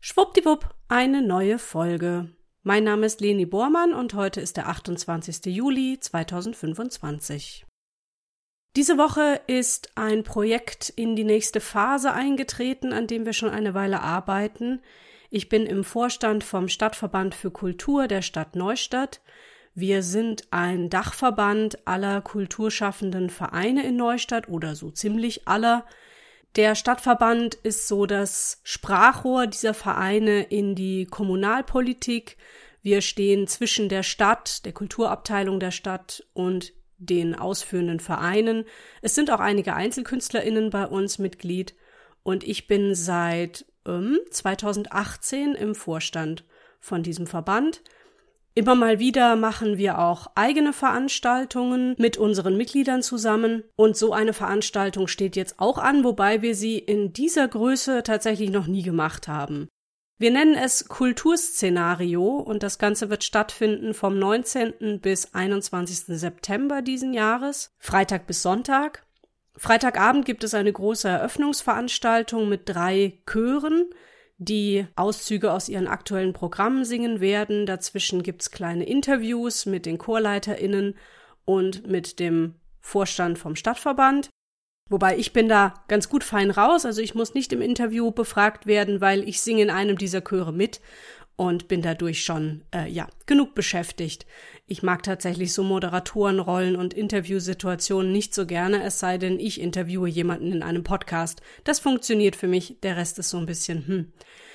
Schwuppdiwupp, eine neue Folge. Mein Name ist Leni Bormann und heute ist der 28. Juli 2025. Diese Woche ist ein Projekt in die nächste Phase eingetreten, an dem wir schon eine Weile arbeiten. Ich bin im Vorstand vom Stadtverband für Kultur der Stadt Neustadt. Wir sind ein Dachverband aller kulturschaffenden Vereine in Neustadt oder so ziemlich aller. Der Stadtverband ist so das Sprachrohr dieser Vereine in die Kommunalpolitik. Wir stehen zwischen der Stadt, der Kulturabteilung der Stadt und den ausführenden Vereinen. Es sind auch einige EinzelkünstlerInnen bei uns Mitglied und ich bin seit 2018 im Vorstand von diesem Verband. Immer mal wieder machen wir auch eigene Veranstaltungen mit unseren Mitgliedern zusammen und so eine Veranstaltung steht jetzt auch an, wobei wir sie in dieser Größe tatsächlich noch nie gemacht haben. Wir nennen es Kulturszenario und das Ganze wird stattfinden vom 19. bis 21. September diesen Jahres, Freitag bis Sonntag. Freitagabend gibt es eine große Eröffnungsveranstaltung mit 3 Chören, die Auszüge aus ihren aktuellen Programmen singen werden. Dazwischen gibt's kleine Interviews mit den ChorleiterInnen und mit dem Vorstand vom Stadtverband. Wobei ich bin da ganz gut fein raus, also ich muss nicht im Interview befragt werden, weil ich singe in einem dieser Chöre mit und bin dadurch schon, genug beschäftigt. Ich mag tatsächlich so Moderatorenrollen und Interviewsituationen nicht so gerne, es sei denn, ich interviewe jemanden in einem Podcast. Das funktioniert für mich, der Rest ist so ein bisschen,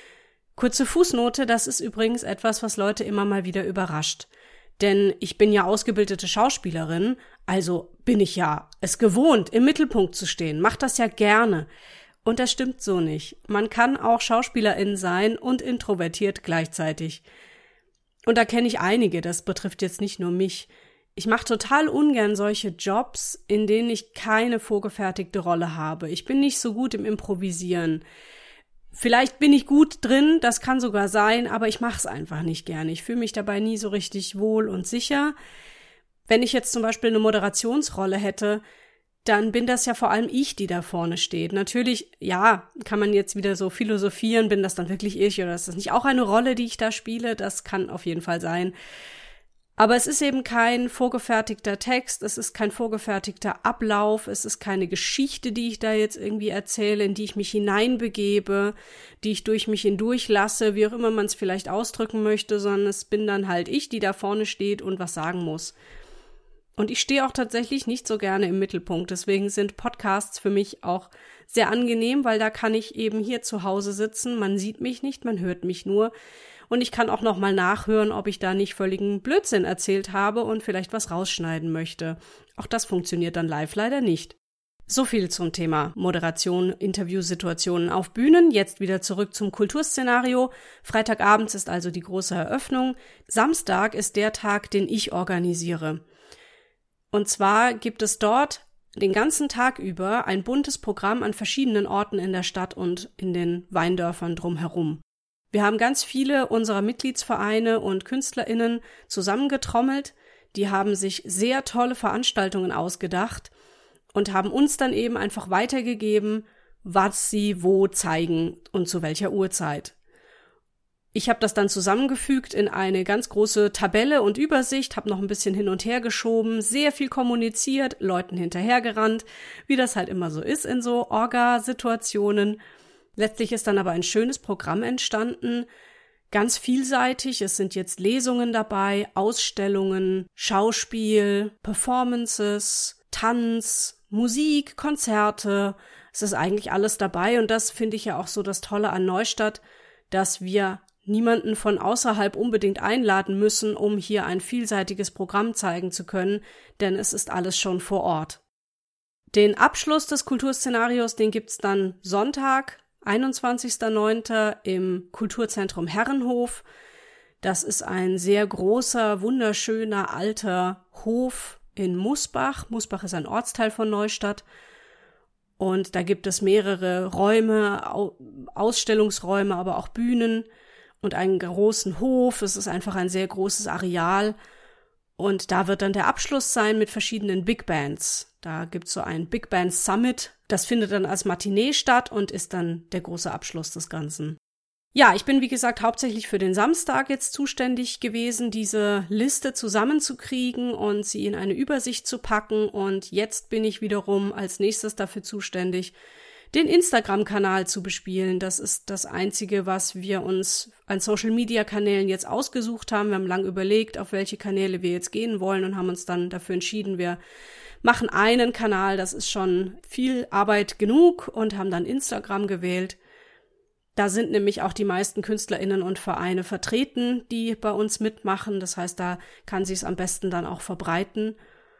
Kurze Fußnote, das ist übrigens etwas, was Leute immer mal wieder überrascht. Denn ich bin ja ausgebildete Schauspielerin, also bin ich ja es gewohnt, im Mittelpunkt zu stehen, mach das ja gerne. Und das stimmt so nicht. Man kann auch Schauspielerin sein und introvertiert gleichzeitig. Und da kenne ich einige, das betrifft jetzt nicht nur mich. Ich mache total ungern solche Jobs, in denen ich keine vorgefertigte Rolle habe. Ich bin nicht so gut im Improvisieren. Vielleicht bin ich gut drin, das kann sogar sein, aber ich mache es einfach nicht gerne. Ich fühle mich dabei nie so richtig wohl und sicher. Wenn ich jetzt zum Beispiel eine Moderationsrolle hätte, dann bin das ja vor allem ich, die da vorne steht. Natürlich, ja, kann man jetzt wieder so philosophieren, bin das dann wirklich ich oder ist das nicht auch eine Rolle, die ich da spiele? Das kann auf jeden Fall sein. Aber es ist eben kein vorgefertigter Text, es ist kein vorgefertigter Ablauf, es ist keine Geschichte, die ich da jetzt irgendwie erzähle, in die ich mich hineinbegebe, die ich durch mich hindurch lasse, wie auch immer man es vielleicht ausdrücken möchte, sondern es bin dann halt ich, die da vorne steht und was sagen muss. Und ich stehe auch tatsächlich nicht so gerne im Mittelpunkt, deswegen sind Podcasts für mich auch sehr angenehm, weil da kann ich eben hier zu Hause sitzen, man sieht mich nicht, man hört mich nur und ich kann auch nochmal nachhören, ob ich da nicht völligen Blödsinn erzählt habe und vielleicht was rausschneiden möchte. Auch das funktioniert dann live leider nicht. So viel zum Thema Moderation, Interviewsituationen auf Bühnen. Jetzt wieder zurück zum Kulturszenario. Freitagabends ist also die große Eröffnung. Samstag ist der Tag, den ich organisiere. Und zwar gibt es dort den ganzen Tag über ein buntes Programm an verschiedenen Orten in der Stadt und in den Weindörfern drumherum. Wir haben ganz viele unserer Mitgliedsvereine und KünstlerInnen zusammengetrommelt. Die haben sich sehr tolle Veranstaltungen ausgedacht und haben uns dann eben einfach weitergegeben, was sie wo zeigen und zu welcher Uhrzeit. Ich habe das dann zusammengefügt in eine ganz große Tabelle und Übersicht, habe noch ein bisschen hin und her geschoben, sehr viel kommuniziert, Leuten hinterhergerannt, wie das halt immer so ist in so Orga-Situationen. Letztlich ist dann aber ein schönes Programm entstanden, ganz vielseitig. Es sind jetzt Lesungen dabei, Ausstellungen, Schauspiel, Performances, Tanz, Musik, Konzerte. Es ist eigentlich alles dabei und das finde ich ja auch so das Tolle an Neustadt, dass wir niemanden von außerhalb unbedingt einladen müssen, um hier ein vielseitiges Programm zeigen zu können, denn es ist alles schon vor Ort. Den Abschluss des Kulturszenarios, den gibt's dann Sonntag, 21.09. im Kulturzentrum Herrenhof. Das ist ein sehr großer, wunderschöner, alter Hof in Musbach. Musbach ist ein Ortsteil von Neustadt. Und da gibt es mehrere Räume, Ausstellungsräume, aber auch Bühnen und einen großen Hof. Es ist einfach ein sehr großes Areal. Und da wird dann der Abschluss sein mit verschiedenen Big Bands. Da gibt's so ein Big Band Summit. Das findet dann als Matinee statt und ist dann der große Abschluss des Ganzen. Ja, ich bin, wie gesagt, hauptsächlich für den Samstag jetzt zuständig gewesen, diese Liste zusammenzukriegen und sie in eine Übersicht zu packen. Und jetzt bin ich wiederum als nächstes dafür zuständig, den Instagram-Kanal zu bespielen. Das ist das Einzige, was wir uns an Social-Media-Kanälen jetzt ausgesucht haben. Wir haben lange überlegt, auf welche Kanäle wir jetzt gehen wollen und haben uns dann dafür entschieden, wir machen einen Kanal, das ist schon viel Arbeit genug, und haben dann Instagram gewählt. Da sind nämlich auch die meisten KünstlerInnen und Vereine vertreten, die bei uns mitmachen. Das heißt, da kann sie es am besten dann auch verbreiten.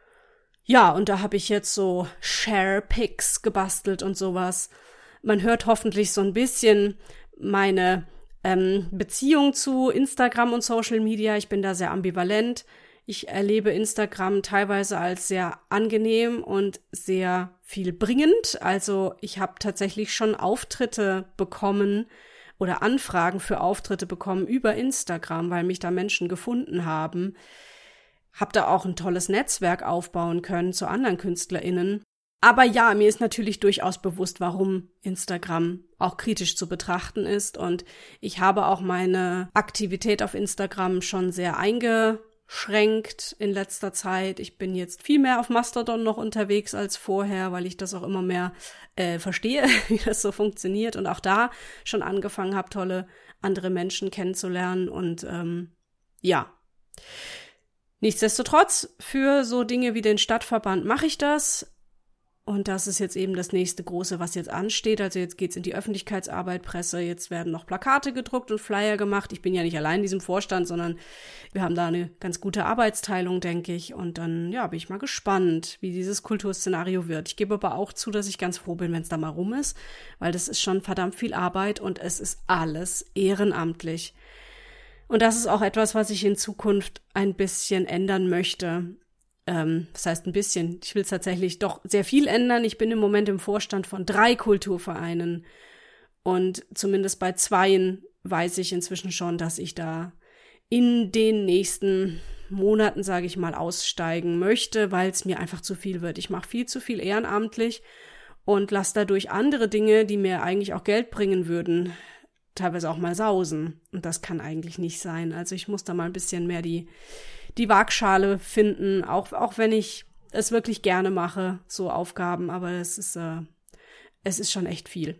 Ja, und da habe ich jetzt so Share-Pics gebastelt und sowas. Man hört hoffentlich so ein bisschen meine Beziehung zu Instagram und Social Media. Ich bin da sehr ambivalent. Ich erlebe Instagram teilweise als sehr angenehm und sehr viel bringend. Also ich habe tatsächlich schon Auftritte bekommen oder Anfragen für Auftritte bekommen über Instagram, weil mich da Menschen gefunden haben. Hab da auch ein tolles Netzwerk aufbauen können zu anderen KünstlerInnen. Aber ja, mir ist natürlich durchaus bewusst, warum Instagram auch kritisch zu betrachten ist. Und ich habe auch meine Aktivität auf Instagram schon sehr eingeschränkt in letzter Zeit. Ich bin jetzt viel mehr auf Mastodon noch unterwegs als vorher, weil ich das auch immer mehr verstehe, wie das so funktioniert. Und auch da schon angefangen habe, tolle andere Menschen kennenzulernen. Und ja. Nichtsdestotrotz, für so Dinge wie den Stadtverband mache ich das. Und das ist jetzt eben das nächste Große, was jetzt ansteht. Also jetzt geht's in die Öffentlichkeitsarbeit, Presse. Jetzt werden noch Plakate gedruckt und Flyer gemacht. Ich bin ja nicht allein in diesem Vorstand, sondern wir haben da eine ganz gute Arbeitsteilung, denke ich. Und dann, ja, bin ich mal gespannt, wie dieses Kulturszenario wird. Ich gebe aber auch zu, dass ich ganz froh bin, wenn es da mal rum ist, weil das ist schon verdammt viel Arbeit und es ist alles ehrenamtlich. Und das ist auch etwas, was ich in Zukunft ein bisschen ändern möchte. Das heißt ein bisschen, ich will es tatsächlich doch sehr viel ändern. Ich bin im Moment im Vorstand von 3 Kulturvereinen und zumindest bei 2 weiß ich inzwischen schon, dass ich da in den nächsten Monaten, sage ich mal, aussteigen möchte, weil es mir einfach zu viel wird. Ich mache viel zu viel ehrenamtlich und lasse dadurch andere Dinge, die mir eigentlich auch Geld bringen würden, teilweise auch mal sausen. Und das kann eigentlich nicht sein. Also ich muss da mal ein bisschen mehr die Waagschale finden, auch wenn ich es wirklich gerne mache, so Aufgaben, aber es ist schon echt viel.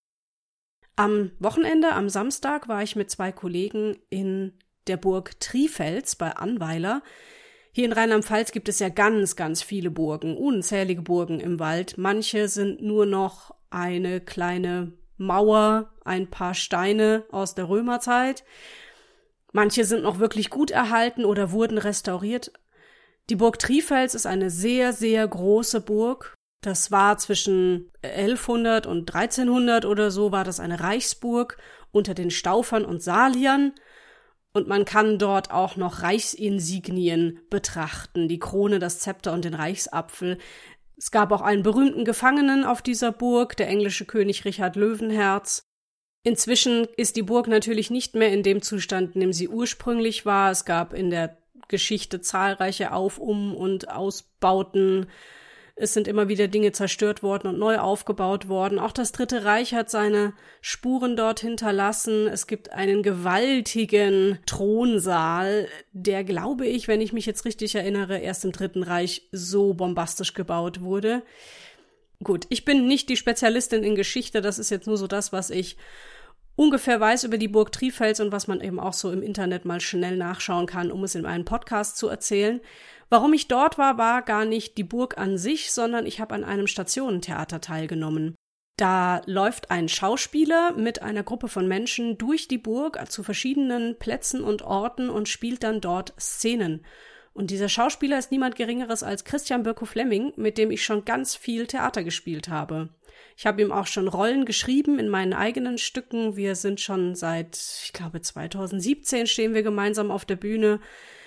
Am Wochenende, am Samstag, war ich mit 2 Kollegen in der Burg Trifels bei Annweiler. Hier in Rheinland-Pfalz gibt es ja ganz, ganz viele Burgen, unzählige Burgen im Wald. Manche sind nur noch eine kleine Mauer, ein paar Steine aus der Römerzeit. Manche sind noch wirklich gut erhalten oder wurden restauriert. Die Burg Trifels ist eine sehr, sehr große Burg. Das war zwischen 1100 und 1300 oder so, war das eine Reichsburg unter den Staufern und Saliern. Und man kann dort auch noch Reichsinsignien betrachten, die Krone, das Zepter und den Reichsapfel. Es gab auch einen berühmten Gefangenen auf dieser Burg, der englische König Richard Löwenherz. Inzwischen ist die Burg natürlich nicht mehr in dem Zustand, in dem sie ursprünglich war. Es gab in der Geschichte zahlreiche und Ausbauten. Es sind immer wieder Dinge zerstört worden und neu aufgebaut worden. Auch das Dritte Reich hat seine Spuren dort hinterlassen. Es gibt einen gewaltigen Thronsaal, der, glaube ich, wenn ich mich jetzt richtig erinnere, erst im Dritten Reich so bombastisch gebaut wurde. Gut, ich bin nicht die Spezialistin in Geschichte, das ist jetzt nur so das, was ich ungefähr weiß über die Burg Trifels und was man eben auch so im Internet mal schnell nachschauen kann, um es in einem Podcast zu erzählen. Warum ich dort war, war gar nicht die Burg an sich, sondern ich habe an einem Stationentheater teilgenommen. Da läuft ein Schauspieler mit einer Gruppe von Menschen durch die Burg zu verschiedenen Plätzen und Orten und spielt dann dort Szenen. Und dieser Schauspieler ist niemand Geringeres als Christian Birkow-Flemming, mit dem ich schon ganz viel Theater gespielt habe. Ich habe ihm auch schon Rollen geschrieben in meinen eigenen Stücken. Wir sind schon seit, ich glaube, 2017 stehen wir gemeinsam auf der Bühne.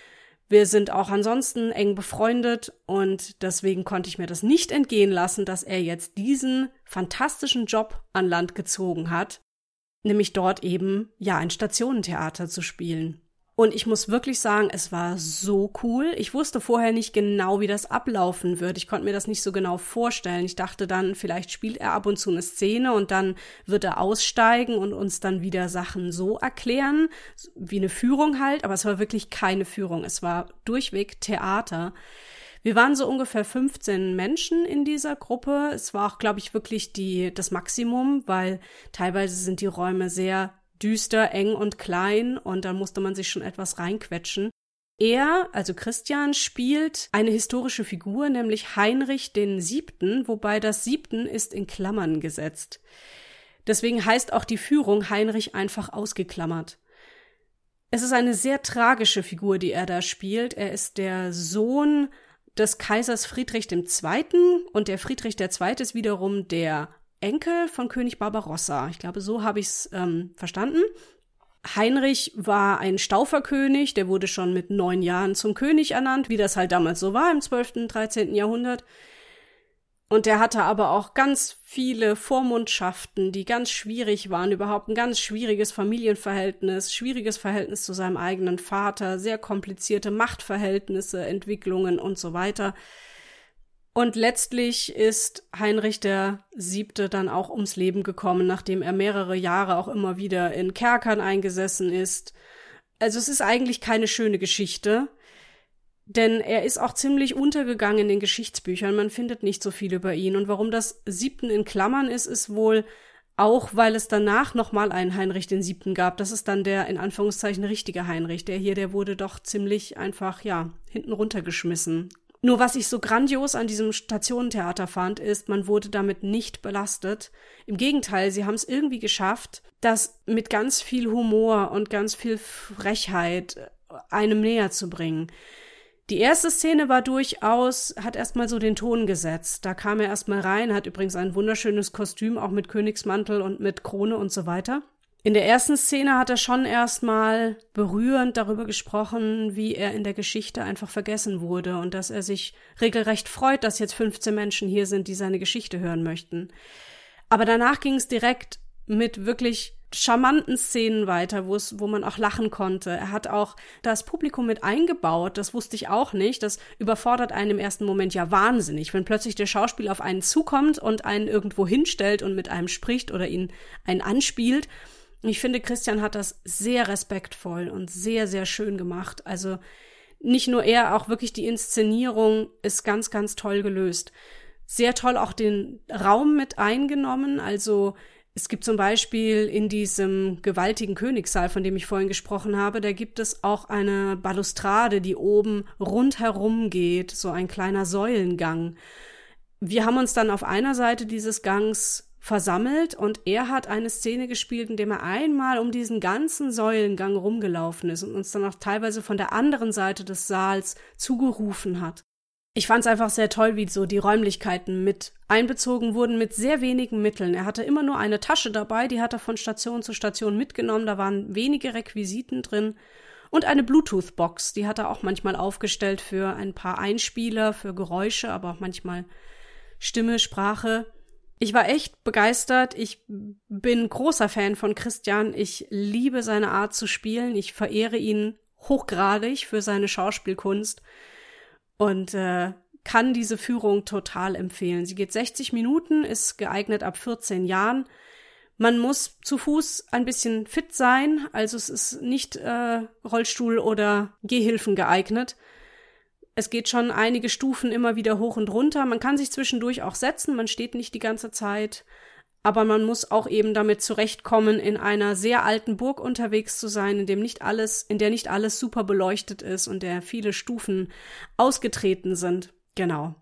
Wir sind auch ansonsten eng befreundet und deswegen konnte ich mir das nicht entgehen lassen, dass er jetzt diesen fantastischen Job an Land gezogen hat, nämlich dort eben, ja, ein Stationentheater zu spielen. Und ich muss wirklich sagen, es war so cool. Ich wusste vorher nicht genau, wie das ablaufen wird. Ich konnte mir das nicht so genau vorstellen. Ich dachte dann, vielleicht spielt er ab und zu eine Szene und dann wird er aussteigen und uns dann wieder Sachen so erklären, wie eine Führung halt. Aber es war wirklich keine Führung. Es war durchweg Theater. Wir waren so ungefähr 15 Menschen in dieser Gruppe. Es war auch, glaube ich, wirklich das Maximum, weil teilweise sind die Räume sehr düster, eng und klein und da musste man sich schon etwas reinquetschen. Er, also Christian, spielt eine historische Figur, nämlich Heinrich den Siebten, wobei das Siebten ist in Klammern gesetzt. Deswegen heißt auch die Führung Heinrich einfach ausgeklammert. Es ist eine sehr tragische Figur, die er da spielt. Er ist der Sohn des Kaisers Friedrich II. Und der Friedrich II. Ist wiederum der Enkel von König Barbarossa. Ich glaube, so habe ich es verstanden. Heinrich war ein Stauferkönig, der wurde schon mit 9 Jahren zum König ernannt, wie das halt damals so war im 12., und 13. Jahrhundert. Und der hatte aber auch ganz viele Vormundschaften, die ganz schwierig waren, überhaupt ein ganz schwieriges Familienverhältnis, schwieriges Verhältnis zu seinem eigenen Vater, sehr komplizierte Machtverhältnisse, Entwicklungen und so weiter. Und letztlich ist Heinrich der Siebte dann auch ums Leben gekommen, nachdem er mehrere Jahre auch immer wieder in Kerkern eingesessen ist. Also es ist eigentlich keine schöne Geschichte, denn er ist auch ziemlich untergegangen in den Geschichtsbüchern. Man findet nicht so viel über ihn. Und warum das Siebten in Klammern ist wohl auch, weil es danach nochmal einen Heinrich den Siebten gab. Das ist dann der, in Anführungszeichen, richtige Heinrich. Der wurde doch ziemlich einfach, hinten runtergeschmissen. Nur was ich so grandios an diesem Stationentheater fand, ist, man wurde damit nicht belastet. Im Gegenteil, sie haben es irgendwie geschafft, das mit ganz viel Humor und ganz viel Frechheit einem näher zu bringen. Die erste Szene hat erstmal so den Ton gesetzt. Da kam er erstmal rein, hat übrigens ein wunderschönes Kostüm, auch mit Königsmantel und mit Krone und so weiter. In der ersten Szene hat er schon erstmal berührend darüber gesprochen, wie er in der Geschichte einfach vergessen wurde und dass er sich regelrecht freut, dass jetzt 15 Menschen hier sind, die seine Geschichte hören möchten. Aber danach ging es direkt mit wirklich charmanten Szenen weiter, wo man auch lachen konnte. Er hat auch das Publikum mit eingebaut, das wusste ich auch nicht. Das überfordert einen im ersten Moment ja wahnsinnig, wenn plötzlich der Schauspieler auf einen zukommt und einen irgendwo hinstellt und mit einem spricht oder einen anspielt. Ich finde, Christian hat das sehr respektvoll und sehr, sehr schön gemacht. Also nicht nur er, auch wirklich die Inszenierung ist ganz, ganz toll gelöst. Sehr toll auch den Raum mit eingenommen. Also es gibt zum Beispiel in diesem gewaltigen Königssaal, von dem ich vorhin gesprochen habe, da gibt es auch eine Balustrade, die oben rundherum geht, so ein kleiner Säulengang. Wir haben uns dann auf einer Seite dieses Gangs versammelt und er hat eine Szene gespielt, in der er einmal um diesen ganzen Säulengang rumgelaufen ist und uns dann auch teilweise von der anderen Seite des Saals zugerufen hat. Ich fand es einfach sehr toll, wie so die Räumlichkeiten mit einbezogen wurden mit sehr wenigen Mitteln. Er hatte immer nur eine Tasche dabei, die hat er von Station zu Station mitgenommen, da waren wenige Requisiten drin und eine Bluetooth-Box, die hat er auch manchmal aufgestellt für ein paar Einspieler, für Geräusche, aber auch manchmal Stimme, Sprache. Ich war echt begeistert. Ich bin großer Fan von Christian. Ich liebe seine Art zu spielen. Ich verehre ihn hochgradig für seine Schauspielkunst und kann diese Führung total empfehlen. Sie geht 60 Minuten, ist geeignet ab 14 Jahren. Man muss zu Fuß ein bisschen fit sein, also es ist nicht Rollstuhl oder Gehhilfen geeignet. Es geht schon einige Stufen immer wieder hoch und runter. Man kann sich zwischendurch auch setzen, man steht nicht die ganze Zeit. Aber man muss auch eben damit zurechtkommen, in einer sehr alten Burg unterwegs zu sein, in der nicht alles super beleuchtet ist und der viele Stufen ausgetreten sind. Genau.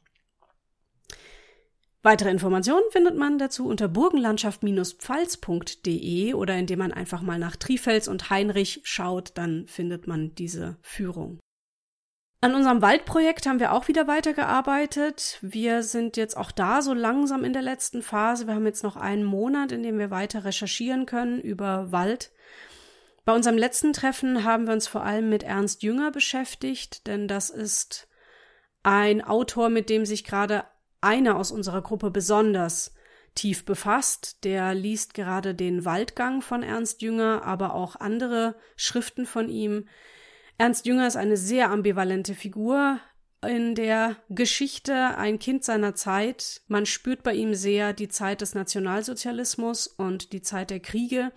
Weitere Informationen findet man dazu unter burgenlandschaft-pfalz.de oder indem man einfach mal nach Trifels und Heinrich schaut, dann findet man diese Führung. An unserem Waldprojekt haben wir auch wieder weitergearbeitet. Wir sind jetzt auch da so langsam in der letzten Phase. Wir haben jetzt noch einen Monat, in dem wir weiter recherchieren können über Wald. Bei unserem letzten Treffen haben wir uns vor allem mit Ernst Jünger beschäftigt, denn das ist ein Autor, mit dem sich gerade einer aus unserer Gruppe besonders tief befasst. Der liest gerade den Waldgang von Ernst Jünger, aber auch andere Schriften von ihm. Ernst Jünger ist eine sehr ambivalente Figur in der Geschichte, ein Kind seiner Zeit. Man spürt bei ihm sehr die Zeit des Nationalsozialismus und die Zeit der Kriege,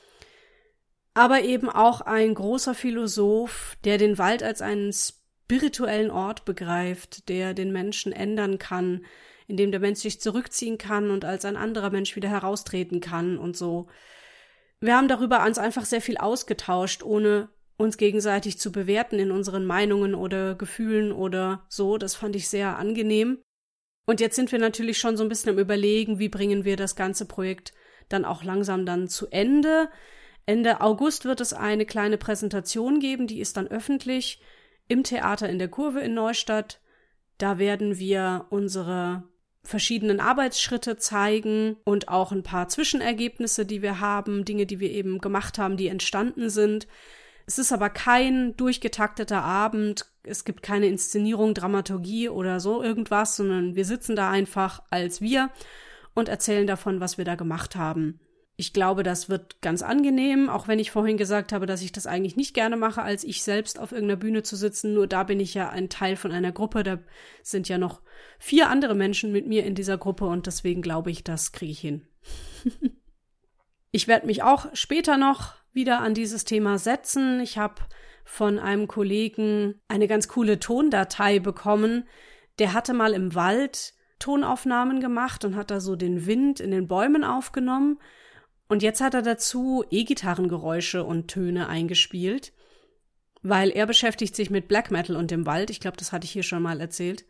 aber eben auch ein großer Philosoph, der den Wald als einen spirituellen Ort begreift, der den Menschen ändern kann, in dem der Mensch sich zurückziehen kann und als ein anderer Mensch wieder heraustreten kann und so. Wir haben darüber uns einfach sehr viel ausgetauscht, ohne uns gegenseitig zu bewerten in unseren Meinungen oder Gefühlen oder so. Das fand ich sehr angenehm. Und jetzt sind wir natürlich schon so ein bisschen am Überlegen, wie bringen wir das ganze Projekt dann auch langsam dann zu Ende. Ende August wird es eine kleine Präsentation geben, die ist dann öffentlich im Theater in der Kurve in Neustadt. Da werden wir unsere verschiedenen Arbeitsschritte zeigen und auch ein paar Zwischenergebnisse, die wir haben, Dinge, die wir eben gemacht haben, die entstanden sind. Es ist aber kein durchgetakteter Abend, es gibt keine Inszenierung, Dramaturgie oder so irgendwas, sondern wir sitzen da einfach als wir und erzählen davon, was wir da gemacht haben. Ich glaube, das wird ganz angenehm, auch wenn ich vorhin gesagt habe, dass ich das eigentlich nicht gerne mache, als ich selbst auf irgendeiner Bühne zu sitzen. Nur da bin ich ja ein Teil von einer Gruppe, da sind ja noch 4 andere Menschen mit mir in dieser Gruppe und deswegen glaube ich, das kriege ich hin. Ich werde mich auch später noch wieder an dieses Thema setzen. Ich habe von einem Kollegen eine ganz coole Tondatei bekommen. Der hatte mal im Wald Tonaufnahmen gemacht und hat da so den Wind in den Bäumen aufgenommen. Und jetzt hat er dazu E-Gitarrengeräusche und Töne eingespielt, weil er beschäftigt sich mit Black Metal und dem Wald. Ich glaube, das hatte ich hier schon mal erzählt.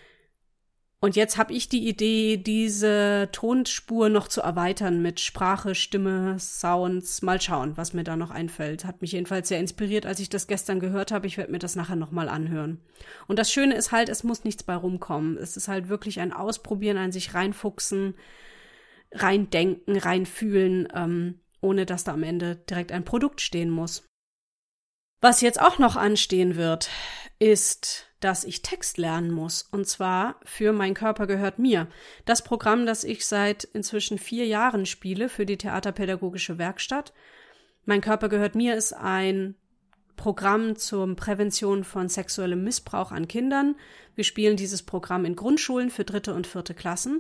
Und jetzt habe ich die Idee, diese Tonspur noch zu erweitern mit Sprache, Stimme, Sounds. Mal schauen, was mir da noch einfällt. Hat mich jedenfalls sehr inspiriert, als ich das gestern gehört habe. Ich werde mir das nachher nochmal anhören. Und das Schöne ist halt, es muss nichts bei rumkommen. Es ist halt wirklich ein Ausprobieren, ein sich reinfuchsen, reindenken, reinfühlen, ohne dass da am Ende direkt ein Produkt stehen muss. Was jetzt auch noch anstehen wird, ist, dass ich Text lernen muss. Und zwar für Mein Körper gehört mir. Das Programm, das ich seit inzwischen 4 Jahren spiele für die Theaterpädagogische Werkstatt. Mein Körper gehört mir ist ein Programm zur Prävention von sexuellem Missbrauch an Kindern. Wir spielen dieses Programm in Grundschulen für 3. und 4. Klassen.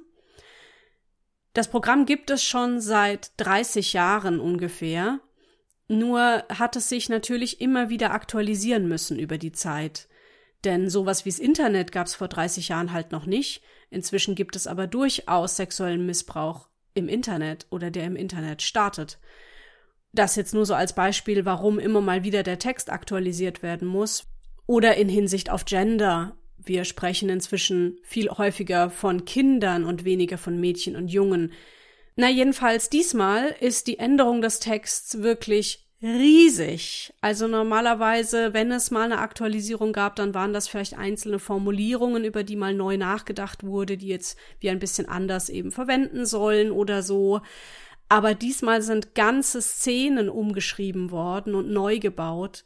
Das Programm gibt es schon seit 30 Jahren ungefähr. Nur hat es sich natürlich immer wieder aktualisieren müssen über die Zeit. Denn sowas wie das Internet gab es vor 30 Jahren halt noch nicht. Inzwischen gibt es aber durchaus sexuellen Missbrauch im Internet oder der im Internet startet. Das jetzt nur so als Beispiel, warum immer mal wieder der Text aktualisiert werden muss. Oder in Hinsicht auf Gender. Wir sprechen inzwischen viel häufiger von Kindern und weniger von Mädchen und Jungen. Na, jedenfalls diesmal ist die Änderung des Texts wirklich riesig. Also normalerweise, wenn es mal eine Aktualisierung gab, dann waren das vielleicht einzelne Formulierungen, über die mal neu nachgedacht wurde, die jetzt wir ein bisschen anders eben verwenden sollen oder so. Aber diesmal sind ganze Szenen umgeschrieben worden und neu gebaut.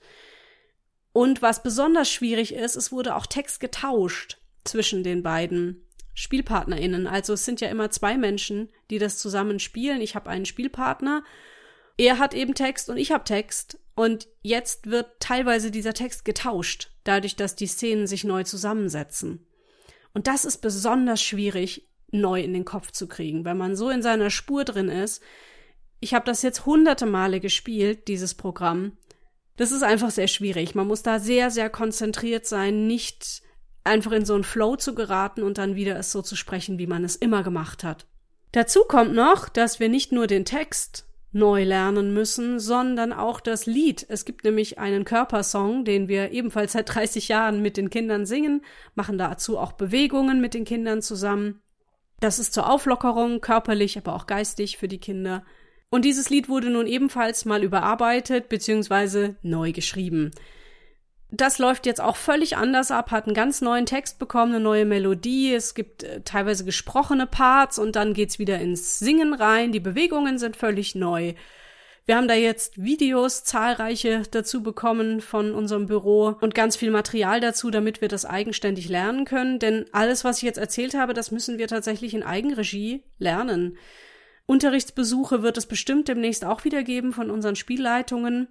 Und was besonders schwierig ist, es wurde auch Text getauscht zwischen den beiden SpielpartnerInnen. Also es sind ja immer 2 Menschen, die das zusammen spielen. Ich habe einen Spielpartner, er hat eben Text und ich habe Text. Und jetzt wird teilweise dieser Text getauscht, dadurch, dass die Szenen sich neu zusammensetzen. Und das ist besonders schwierig, neu in den Kopf zu kriegen, weil man so in seiner Spur drin ist. Ich habe das jetzt 100 Male gespielt, dieses Programm. Das ist einfach sehr schwierig. Man muss da sehr, sehr konzentriert sein, nicht einfach in so einen Flow zu geraten und dann wieder es so zu sprechen, wie man es immer gemacht hat. Dazu kommt noch, dass wir nicht nur den Text neu lernen müssen, sondern auch das Lied. Es gibt nämlich einen Körpersong, den wir ebenfalls seit 30 Jahren mit den Kindern singen, machen dazu auch Bewegungen mit den Kindern zusammen. Das ist zur Auflockerung, körperlich, aber auch geistig für die Kinder. Und dieses Lied wurde nun ebenfalls mal überarbeitet bzw. neu geschrieben. Das läuft jetzt auch völlig anders ab, hat einen ganz neuen Text bekommen, eine neue Melodie. Es gibt teilweise gesprochene Parts und dann geht's wieder ins Singen rein. Die Bewegungen sind völlig neu. Wir haben da jetzt Videos, zahlreiche dazu bekommen von unserem Büro und ganz viel Material dazu, damit wir das eigenständig lernen können. Denn alles, was ich jetzt erzählt habe, das müssen wir tatsächlich in Eigenregie lernen. Unterrichtsbesuche wird es bestimmt demnächst auch wieder geben von unseren Spielleitungen.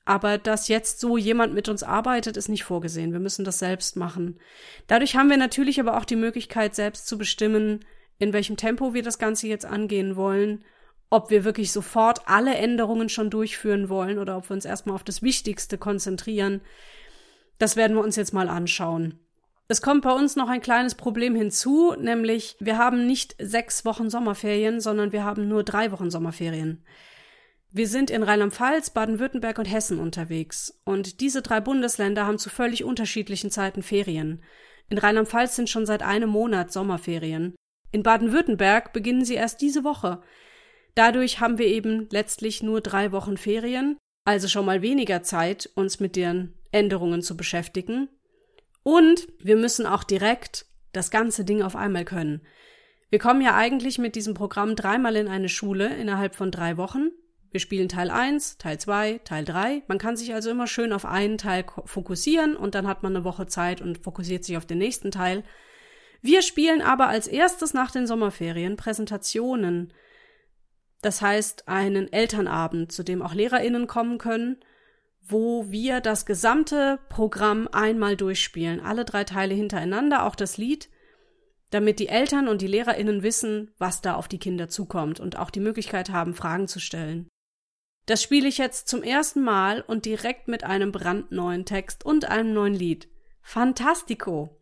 Aber dass jetzt so jemand mit uns arbeitet, ist nicht vorgesehen. Wir müssen das selbst machen. Dadurch haben wir natürlich aber auch die Möglichkeit, selbst zu bestimmen, in welchem Tempo wir das Ganze jetzt angehen wollen, ob wir wirklich sofort alle Änderungen schon durchführen wollen oder ob wir uns erstmal auf das Wichtigste konzentrieren. Das werden wir uns jetzt mal anschauen. Es kommt bei uns noch ein kleines Problem hinzu, nämlich wir haben nicht 6 Wochen Sommerferien, sondern wir haben nur 3 Wochen Sommerferien. Wir sind in Rheinland-Pfalz, Baden-Württemberg und Hessen unterwegs und diese 3 Bundesländer haben zu völlig unterschiedlichen Zeiten Ferien. In Rheinland-Pfalz sind schon seit einem Monat Sommerferien. In Baden-Württemberg beginnen sie erst diese Woche. Dadurch haben wir eben letztlich nur 3 Wochen Ferien, also schon mal weniger Zeit, uns mit den Änderungen zu beschäftigen. Und wir müssen auch direkt das ganze Ding auf einmal können. Wir kommen ja eigentlich mit diesem Programm 3-mal in eine Schule innerhalb von 3 Wochen. Wir spielen Teil 1, Teil 2, Teil 3. Man kann sich also immer schön auf einen Teil fokussieren und dann hat man eine Woche Zeit und fokussiert sich auf den nächsten Teil. Wir spielen aber als erstes nach den Sommerferien Präsentationen. Das heißt, einen Elternabend, zu dem auch LehrerInnen kommen können, wo wir das gesamte Programm einmal durchspielen, alle 3 Teile hintereinander, auch das Lied, damit die Eltern und die LehrerInnen wissen, was da auf die Kinder zukommt und auch die Möglichkeit haben, Fragen zu stellen. Das spiele ich jetzt zum ersten Mal und direkt mit einem brandneuen Text und einem neuen Lied. Fantastico!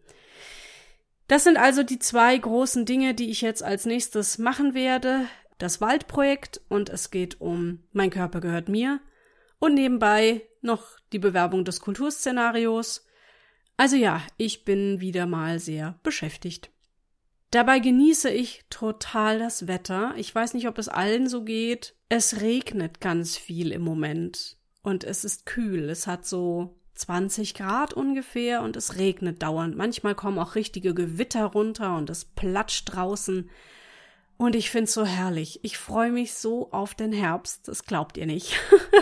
Das sind also die 2 großen Dinge, die ich jetzt als nächstes machen werde. Das Waldprojekt und es geht um Mein Körper gehört mir und nebenbei noch die Bewerbung des Kulturszenarios. Also ja, ich bin wieder mal sehr beschäftigt. Dabei genieße ich total das Wetter. Ich weiß nicht, ob es allen so geht. Es regnet ganz viel im Moment und es ist kühl. Es hat so 20 Grad ungefähr und es regnet dauernd. Manchmal kommen auch richtige Gewitter runter und es platscht draußen. Und ich find's so herrlich. Ich freue mich so auf den Herbst. Das glaubt ihr nicht.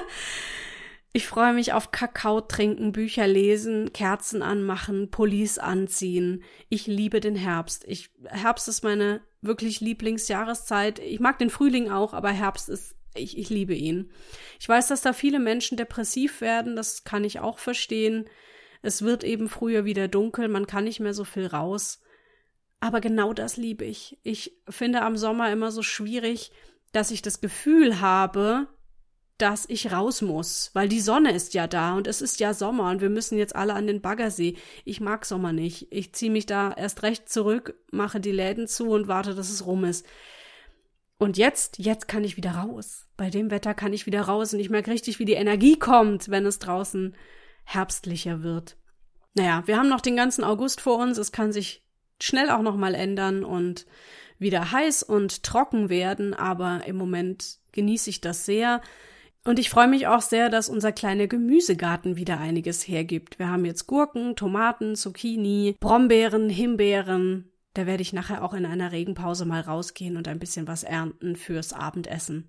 Ich freue mich auf Kakao trinken, Bücher lesen, Kerzen anmachen, Pullis anziehen. Ich liebe den Herbst. Herbst ist meine wirklich Lieblingsjahreszeit. Ich mag den Frühling auch, aber Herbst ist, ich liebe ihn. Ich weiß, dass da viele Menschen depressiv werden. Das kann ich auch verstehen. Es wird eben früher wieder dunkel. Man kann nicht mehr so viel raus. Aber genau das liebe ich. Ich finde am Sommer immer so schwierig, dass ich das Gefühl habe, dass ich raus muss, weil die Sonne ist ja da und es ist ja Sommer und wir müssen jetzt alle an den Baggersee. Ich mag Sommer nicht. Ich ziehe mich da erst recht zurück, mache die Läden zu und warte, dass es rum ist. Und jetzt kann ich wieder raus. Bei dem Wetter kann ich wieder raus und ich merke richtig, wie die Energie kommt, wenn es draußen herbstlicher wird. Naja, wir haben noch den ganzen August vor uns. Es kann sich schnell auch noch mal ändern und wieder heiß und trocken werden, aber im Moment genieße ich das sehr. Und ich freue mich auch sehr, dass unser kleiner Gemüsegarten wieder einiges hergibt. Wir haben jetzt Gurken, Tomaten, Zucchini, Brombeeren, Himbeeren. Da werde ich nachher auch in einer Regenpause mal rausgehen und ein bisschen was ernten fürs Abendessen.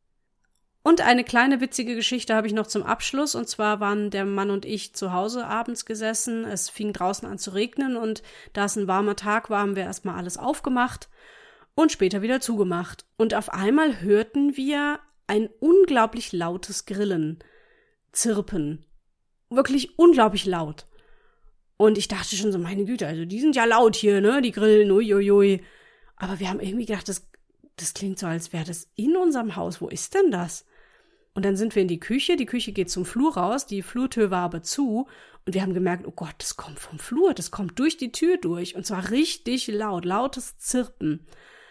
Und eine kleine witzige Geschichte habe ich noch zum Abschluss. Und zwar waren der Mann und ich zu Hause abends gesessen. Es fing draußen an zu regnen und da es ein warmer Tag war, haben wir erstmal alles aufgemacht und später wieder zugemacht. Und auf einmal hörten wir ein unglaublich lautes Grillen, Zirpen. Wirklich unglaublich laut. Und ich dachte schon so, meine Güte, also die sind ja laut hier, ne, die Grillen, uiuiui. Aber wir haben irgendwie gedacht, das klingt so, als wäre das in unserem Haus. Wo ist denn das? Und dann sind wir in die Küche geht zum Flur raus, die Flurtür war aber zu. Und wir haben gemerkt, oh Gott, das kommt vom Flur, das kommt durch die Tür durch. Und zwar richtig laut, lautes Zirpen.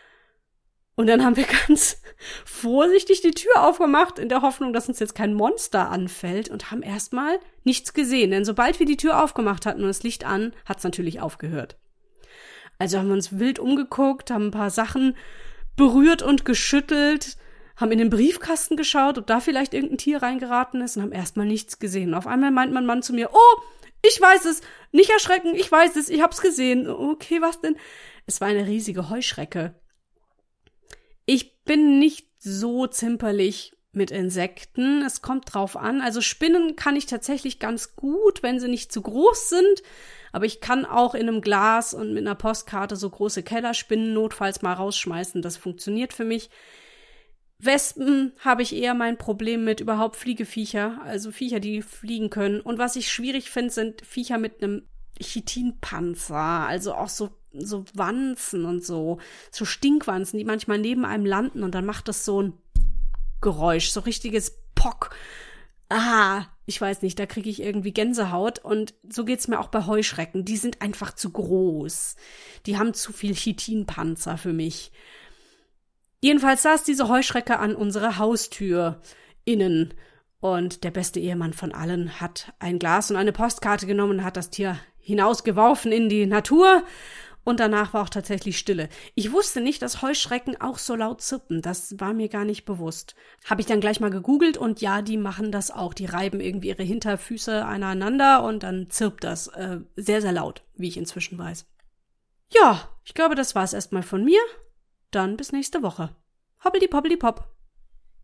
Und dann haben wir ganz vorsichtig die Tür aufgemacht, in der Hoffnung, dass uns jetzt kein Monster anfällt und haben erstmal nichts gesehen. Denn sobald wir die Tür aufgemacht hatten und das Licht an, hat es natürlich aufgehört. Also haben wir uns wild umgeguckt, haben ein paar Sachen berührt und geschüttelt, haben in den Briefkasten geschaut, ob da vielleicht irgendein Tier reingeraten ist und haben erstmal nichts gesehen. Und auf einmal meint mein Mann zu mir, oh, ich weiß es, nicht erschrecken, ich weiß es, ich hab's gesehen. Okay, was denn? Es war eine riesige Heuschrecke. Ich bin nicht so zimperlich mit Insekten, es kommt drauf an. Also Spinnen kann ich tatsächlich ganz gut, wenn sie nicht zu groß sind. Aber ich kann auch in einem Glas und mit einer Postkarte so große Kellerspinnen notfalls mal rausschmeißen. Das funktioniert für mich. Wespen habe ich eher mein Problem mit, überhaupt Fliegeviecher, also Viecher, die fliegen können. Und was ich schwierig finde, sind Viecher mit einem Chitinpanzer, also auch so Wanzen und so Stinkwanzen, die manchmal neben einem landen und dann macht das so ein Geräusch, so richtiges Pock. Ich weiß nicht, da kriege ich irgendwie Gänsehaut und so geht's mir auch bei Heuschrecken. Die sind einfach zu groß. Die haben zu viel Chitinpanzer für mich. Jedenfalls saß diese Heuschrecke an unserer Haustür innen und der beste Ehemann von allen hat ein Glas und eine Postkarte genommen und hat das Tier hinausgeworfen in die Natur und danach war auch tatsächlich Stille. Ich wusste nicht, dass Heuschrecken auch so laut zirpen, das war mir gar nicht bewusst. Habe ich dann gleich mal gegoogelt und ja, die machen das auch, die reiben irgendwie ihre Hinterfüße aneinander und dann zirpt das sehr, sehr laut, wie ich inzwischen weiß. Ja, ich glaube, das war's erstmal von mir. Dann bis nächste Woche. Hoppeli poppeli pop.